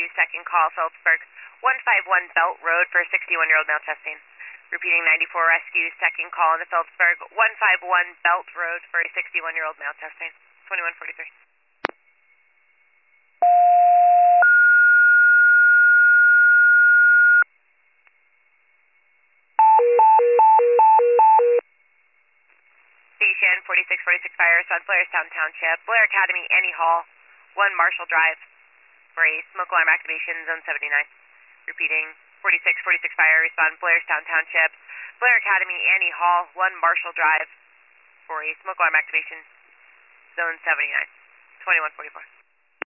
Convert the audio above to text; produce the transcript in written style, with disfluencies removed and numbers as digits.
Rescue, second call, Phillipsburg, 151 Belt Road for a 61-year-old male chest pain. Repeating 94 Rescue, second call into Phillipsburg, 151 Belt Road for a 61-year-old male chest pain. 2143. Station 4646 Fire, Sun Blairstown Township, Blair Academy, Annie Hall, 1 Marshall Drive for a smoke alarm activation, zone 79. Repeating 4646 Fire, respond Blairstown Township, Blair Academy, Annie Hall, 1 Marshall Drive for a smoke alarm activation, zone 79. 2144.